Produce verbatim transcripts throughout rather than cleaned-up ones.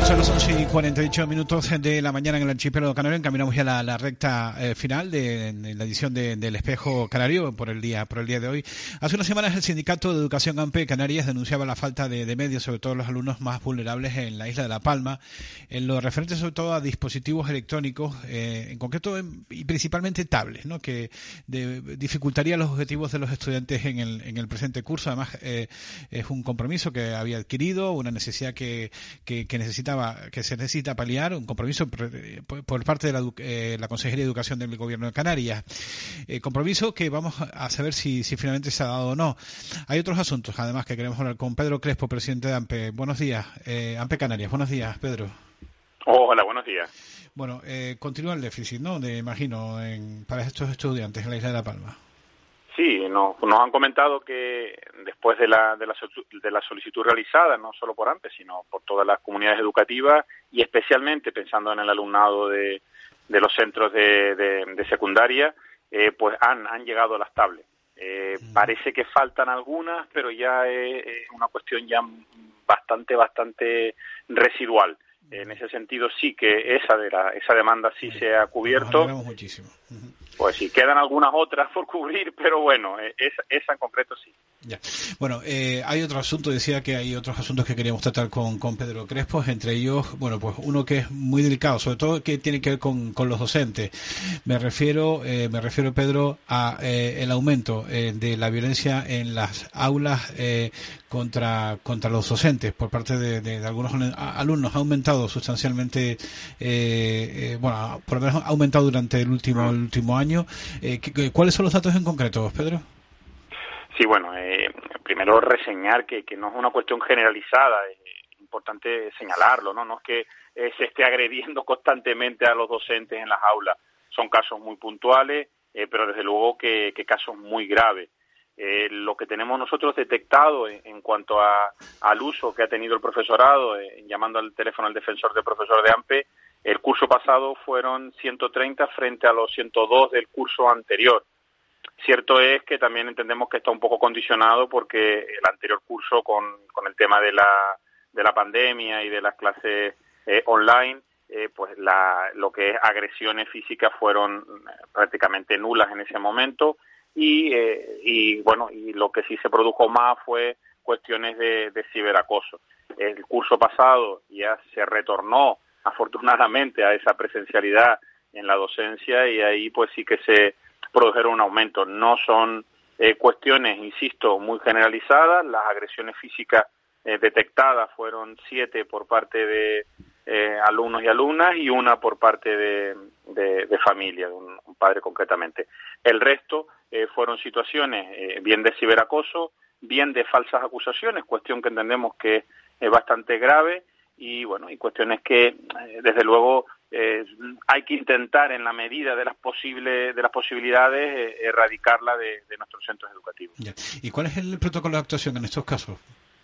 Son las once y cuarenta y ocho minutos de la mañana en el archipiélago canario. Encaminamos ya la, la recta eh, final de, de la edición de, del Espejo Canario por el día por el día de hoy. Hace unas semanas el Sindicato de Educación AMPE Canarias denunciaba la falta de, de medios, sobre todo los alumnos más vulnerables en la isla de La Palma, en lo referente sobre todo a dispositivos electrónicos, eh, en concreto en, y principalmente tablets, ¿no? Que de, dificultaría los objetivos de los estudiantes en el, en el presente curso. Además, eh, es un compromiso que había adquirido, una necesidad que, que, que necesitaba que se necesita paliar, un compromiso por, por parte de la, eh, la Consejería de Educación del Gobierno de Canarias. Eh, compromiso que vamos a saber si, si finalmente se ha dado o no. Hay otros asuntos, además, que queremos hablar con Pedro Crespo, presidente de AMPE. Buenos días, eh, AMPE Canarias. Buenos días, Pedro. Hola, buenos días. Bueno, eh, continúa el déficit, ¿no? De, imagino, en, para estos estudiantes en la isla de La Palma. Sí, nos, nos han comentado que después de la, de la de la solicitud realizada, no solo por AMPE, sino por todas las comunidades educativas y especialmente pensando en el alumnado de, de los centros de, de, de secundaria, eh, pues han, han llegado las tablets. Eh, mm. Parece que faltan algunas, pero ya es, es una cuestión ya bastante, bastante residual. En ese sentido sí que esa de la, esa demanda sí, sí se ha cubierto. Nos muchísimo. Uh-huh. Pues sí, quedan algunas otras por cubrir, pero bueno, esa, esa en concreto sí. Ya. Bueno, eh, hay otro asunto, decía que hay otros asuntos que queríamos tratar con, con Pedro Crespo, entre ellos, bueno, pues uno que es muy delicado, sobre todo que tiene que ver con, con los docentes. Me refiero, eh, me refiero, Pedro, a eh, el aumento eh, de la violencia en las aulas eh, contra contra los docentes por parte de, de, de algunos alumnos. Ha aumentado sustancialmente, eh, eh, bueno, por lo menos ha aumentado durante el último, el último año. Eh, ¿Cuáles son los datos en concreto, Pedro? Sí, bueno, eh, primero reseñar que, que no es una cuestión generalizada, es importante señalarlo, ¿no? No es que eh, se esté agrediendo constantemente a los docentes en las aulas, son casos muy puntuales, eh, pero desde luego que, que casos muy graves. Eh, lo que tenemos nosotros detectado en, en cuanto a, al uso que ha tenido el profesorado, eh, llamando al teléfono al defensor del profesor de AMPE, el curso pasado fueron ciento treinta frente a los ciento dos del curso anterior. Cierto es que también entendemos que está un poco condicionado porque el anterior curso con, con el tema de la de la pandemia y de las clases eh, online, eh, pues la, lo que es agresiones físicas fueron prácticamente nulas en ese momento y, eh, y bueno, y lo que sí se produjo más fue cuestiones de, de ciberacoso. El curso pasado ya se retornó afortunadamente a esa presencialidad en la docencia y ahí pues sí que se produjeron un aumento. No son eh, cuestiones, insisto, muy generalizadas. Las agresiones físicas eh, detectadas fueron siete por parte de eh, alumnos y alumnas y una por parte de, de, de familia, de un, un padre concretamente. El resto eh, fueron situaciones eh, bien de ciberacoso, bien de falsas acusaciones, cuestión que entendemos que es bastante grave y bueno, y cuestiones que eh, desde luego Eh, hay que intentar en la medida de las posibles de las posibilidades eh, erradicarla de, de nuestros centros educativos. Ya. ¿Y cuál es el protocolo de actuación en estos casos?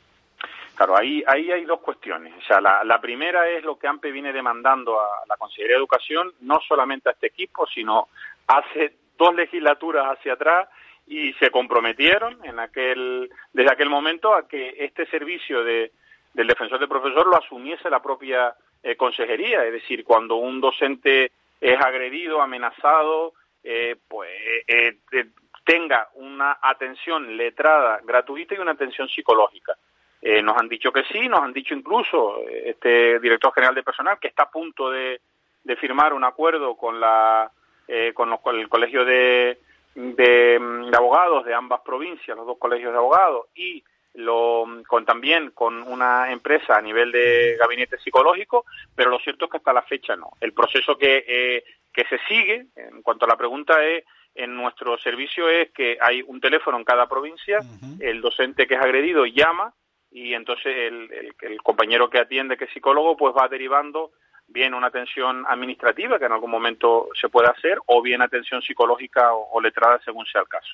Claro, ahí ahí hay dos cuestiones. O sea, la, la primera es lo que AMPE viene demandando a la Consejería de Educación, no solamente a este equipo, sino hace dos legislaturas hacia atrás y se comprometieron en aquel desde aquel momento a que este servicio de del defensor del profesor lo asumiese la propia Eh, consejería, es decir, cuando un docente es agredido, amenazado, eh, pues eh, eh, tenga una atención letrada, gratuita y una atención psicológica. Eh, nos han dicho que sí, nos han dicho incluso eh, este director general de personal que está a punto de, de firmar un acuerdo con la eh, con, los, con el colegio de, de, de abogados de ambas provincias, los dos colegios de abogados y lo con también con una empresa a nivel de gabinete psicológico, pero lo cierto es que hasta la fecha no. El proceso que eh, que se sigue, en cuanto a la pregunta es, en nuestro servicio es que hay un teléfono en cada provincia, uh-huh. El docente que es agredido llama y entonces el, el, el compañero que atiende, que es psicólogo, pues va derivando bien una atención administrativa, que en algún momento se puede hacer, o bien atención psicológica o, o letrada, según sea el caso.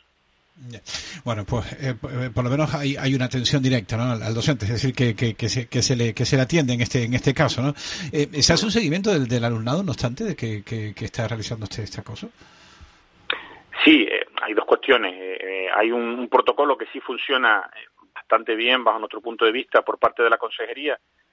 Bueno, pues eh, por lo menos hay, hay una atención directa, ¿no? al, al docente, es decir, que, que, que, se, que se le que se le atiende en este en este caso, ¿no? Eh, ¿Se hace un seguimiento del, del alumnado, no obstante, de que, que, que está realizando este esta cosa? Sí, eh, hay dos cuestiones. Eh, hay un, un protocolo que sí funciona bastante bien bajo nuestro punto de vista por parte de la consejería,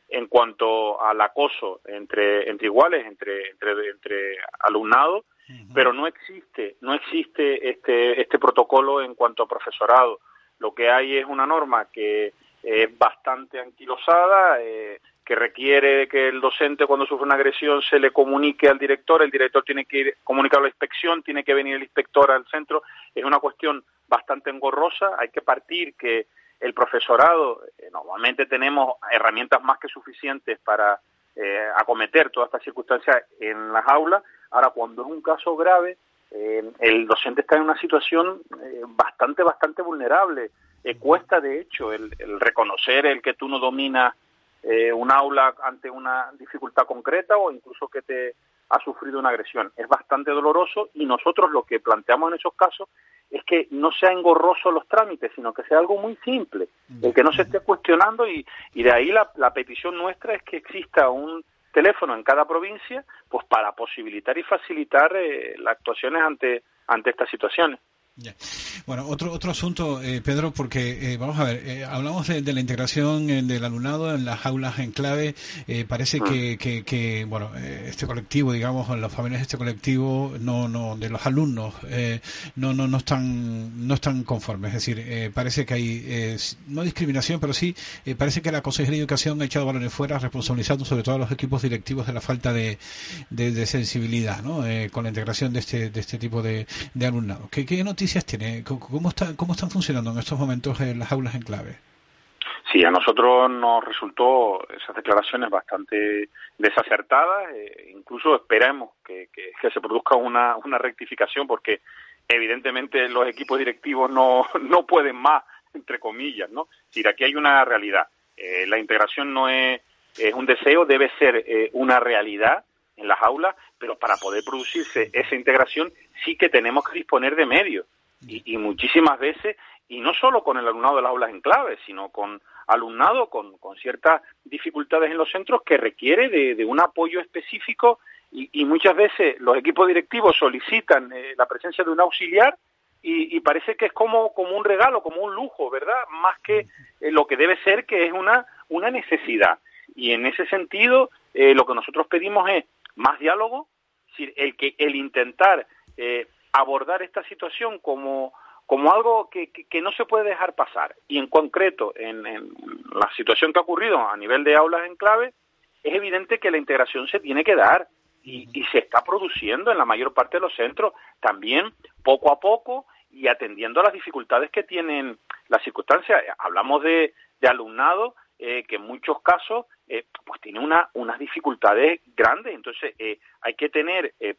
en cuanto al acoso entre entre iguales, entre entre, entre alumnado, uh-huh. pero no existe no existe este este protocolo en cuanto a profesorado. Lo que hay es una norma que es bastante anquilosada, eh, que requiere que el docente, cuando sufre una agresión, se le comunique al director, el director tiene que ir, comunicar a la inspección, tiene que venir el inspector al centro. Es una cuestión bastante engorrosa. Hay que partir que el profesorado, eh, normalmente tenemos herramientas más que suficientes para eh, acometer todas estas circunstancias en las aulas. Ahora, cuando es un caso grave, eh, el docente está en una situación eh, bastante, bastante vulnerable. Eh, cuesta, de hecho, el, el reconocer el que tú no dominas eh, un aula ante una dificultad concreta o incluso que te ha sufrido una agresión. Es bastante doloroso y nosotros lo que planteamos en esos casos es que no sea engorroso los trámites, sino que sea algo muy simple, el que no se esté cuestionando, y, y de ahí la, la petición nuestra es que exista un teléfono en cada provincia, pues para posibilitar y facilitar eh, las actuaciones ante ante estas situaciones. Yeah. Bueno, otro otro asunto, eh, Pedro, porque eh, vamos a ver, eh, hablamos de, de la integración eh, del alumnado en las aulas en clave. Eh, parece mm. que, que, que, bueno, eh, este colectivo, digamos, las familias de este colectivo, no, no, de los alumnos, eh, no, no, no están, no están conformes. Es decir, eh, parece que hay, eh, no discriminación, pero sí, eh, parece que la Consejería de Educación ha echado balones fuera, responsabilizando sobre todo a los equipos directivos de la falta de, de, de sensibilidad, ¿no? Eh, con la integración de este, de este tipo de, de alumnado. ¿Qué, qué noticias tiene? ¿Cómo está, cómo están funcionando en estos momentos eh, las aulas en clave? Sí, a nosotros nos resultó esas declaraciones bastante desacertadas. Eh, incluso esperamos que, que, que se produzca una, una rectificación, porque evidentemente los equipos directivos no, no pueden más, entre comillas, ¿no? Es decir, aquí hay una realidad. Eh, la integración no es, es un deseo, debe ser eh, una realidad en las aulas, pero para poder producirse esa integración sí que tenemos que disponer de medios. Y, y muchísimas veces, y no solo con el alumnado de las aulas en clave, sino con alumnado con, con ciertas dificultades en los centros que requiere de, de un apoyo específico, y, y muchas veces los equipos directivos solicitan eh, la presencia de un auxiliar y, y parece que es como, como un regalo, como un lujo, ¿verdad? Más que eh, lo que debe ser, que es una, una necesidad. Y en ese sentido, eh, lo que nosotros pedimos es más diálogo, es decir, el, que, el intentar eh, abordar esta situación como, como algo que, que, que no se puede dejar pasar. Y en concreto, en, en la situación que ha ocurrido a nivel de aulas en clave, es evidente que la integración se tiene que dar y, y se está produciendo en la mayor parte de los centros, también poco a poco y atendiendo a las dificultades que tienen las circunstancias. Hablamos de, de alumnado eh, que en muchos casos eh, pues tiene una, unas dificultades grandes. Entonces eh, hay que tener eh,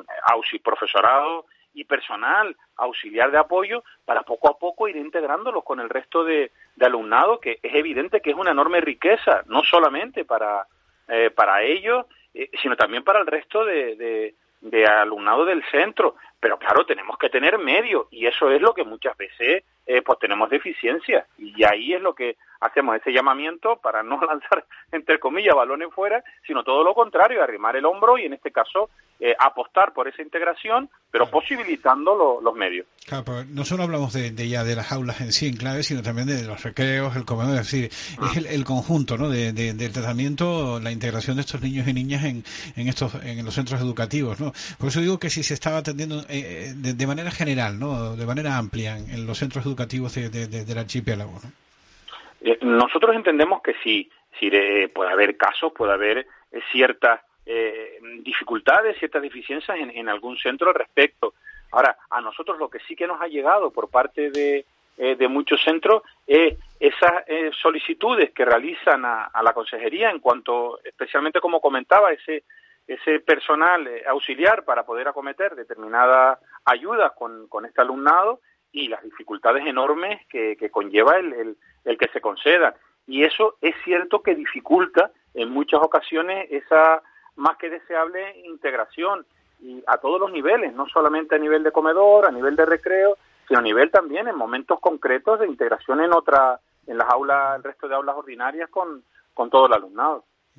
profesorado y personal auxiliar de apoyo para poco a poco ir integrándolos con el resto de, de alumnado, que es evidente que es una enorme riqueza, no solamente para eh, para ellos, eh, sino también para el resto de, de, de alumnado del centro. Pero claro, tenemos que tener medios, y eso es lo que muchas veces eh, pues tenemos deficiencias, y ahí es lo que hacemos ese llamamiento para no lanzar, entre comillas, balones fuera, sino todo lo contrario, arrimar el hombro y en este caso eh, apostar por esa integración, pero claro, posibilitando lo, los medios. Claro, pero no solo hablamos de, de ya de las aulas en sí en clave, sino también de los recreos, el comedor, es decir, ah. es el, el conjunto, ¿no? de, de, del tratamiento, la integración de estos niños y niñas en, en estos en los centros educativos, ¿no? Por eso digo que si se estaba atendiendo eh, de, de manera general, ¿no? De manera amplia en, en los centros educativos de, de, de, del archipiélago, ¿no? Eh, nosotros entendemos que sí, sí eh, puede haber casos, puede haber eh, ciertas eh, dificultades, ciertas deficiencias en, en algún centro al respecto. Ahora, a nosotros lo que sí que nos ha llegado por parte de, eh, de muchos centros es esas eh, solicitudes que realizan a, a la consejería en cuanto, especialmente como comentaba, ese ese personal eh, auxiliar para poder acometer determinadas ayudas con, con este alumnado, y las dificultades enormes que, que conlleva el, el, el que se concedan. Y eso es cierto que dificulta en muchas ocasiones esa más que deseable integración, y a todos los niveles, no solamente a nivel de comedor, a nivel de recreo, sino a nivel también en momentos concretos de integración en otra, en las aulas, el resto de aulas ordinarias con, con todo el alumnado.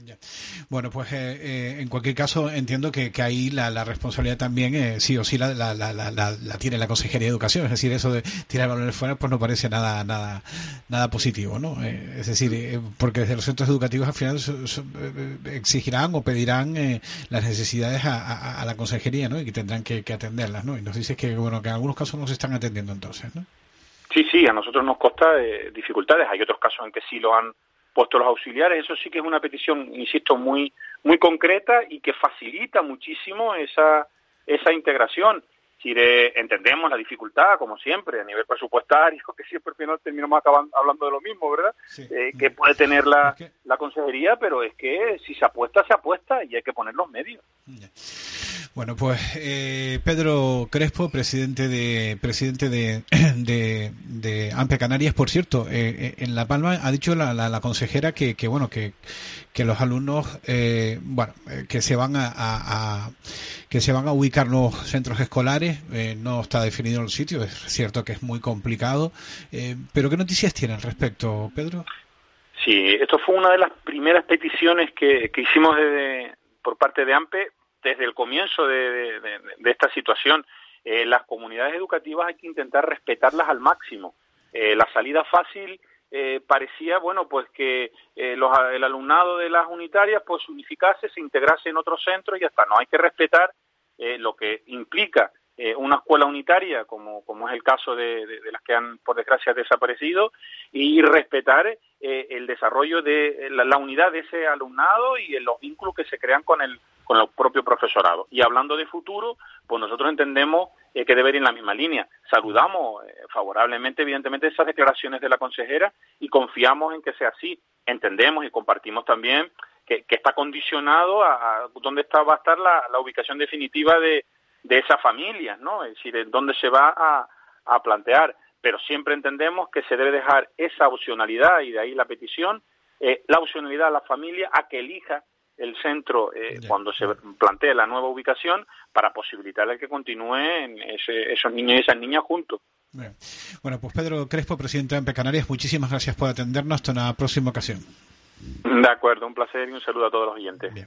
Ya. Bueno, pues eh, eh, en cualquier caso entiendo que, que ahí la, la responsabilidad también eh, sí o sí la, la, la, la, la tiene la Consejería de Educación, es decir, eso de tirar balones fuera pues no parece nada nada nada positivo, ¿no? Eh, es decir, eh, porque desde los centros educativos al final so, so, eh, exigirán o pedirán eh, las necesidades a, a, a la Consejería, ¿no? Y que tendrán que, que atenderlas, ¿no? Y nos dices que bueno que en algunos casos no se están atendiendo entonces, ¿no? Sí, sí, a nosotros nos consta eh, dificultades, hay otros casos en que sí lo han puesto los auxiliares, eso sí que es una petición, insisto, muy muy concreta y que facilita muchísimo esa esa integración. Si de, entendemos la dificultad, como siempre, a nivel presupuestario, que siempre al final terminamos acabando, hablando de lo mismo, ¿verdad? Sí. Eh, que puede tener la, es que... la consejería, pero es que si se apuesta, se apuesta y hay que poner los medios. Bueno, pues eh, Pedro Crespo, presidente de presidente de, de, de AMPE Canarias, por cierto, eh, en La Palma ha dicho la, la, la consejera que, que bueno que, que los alumnos eh, bueno que se van a, a, a que se van a ubicar los centros escolares, eh, no está definido el sitio, es cierto que es muy complicado, eh, pero ¿qué noticias tiene al respecto, Pedro? Sí, esto fue una de las primeras peticiones que, que hicimos desde, por parte de AMPE. Desde el comienzo de, de, de, de esta situación, eh, las comunidades educativas hay que intentar respetarlas al máximo. Eh, la salida fácil eh, parecía, bueno, pues que eh, los, el alumnado de las unitarias pues unificase, se integrase en otros centros y ya está. No, hay que respetar eh, lo que implica eh, una escuela unitaria, como, como es el caso de, de, de las que han, por desgracia, desaparecido, y respetar eh, el desarrollo de la, la unidad de ese alumnado y los vínculos que se crean con el con el propio profesorado. Y hablando de futuro, pues nosotros entendemos eh, que debe ir en la misma línea. Saludamos eh, favorablemente, evidentemente, esas declaraciones de la consejera y confiamos en que sea así. Entendemos y compartimos también que, que está condicionado a, a dónde está, va a estar la, la ubicación definitiva de, de esas familias, ¿no? Es decir, en dónde se va a, a plantear. Pero siempre entendemos que se debe dejar esa opcionalidad, y de ahí la petición, eh, la opcionalidad a la familia a que elija el centro eh, yeah. cuando se plantee la nueva ubicación, para posibilitarle que continúen ese, esos niños y esas niñas juntos. Bien. Bueno, pues Pedro Crespo, presidente de AMPE Canarias, muchísimas gracias por atendernos. Hasta una próxima ocasión. De acuerdo, un placer y un saludo a todos los oyentes. Bien.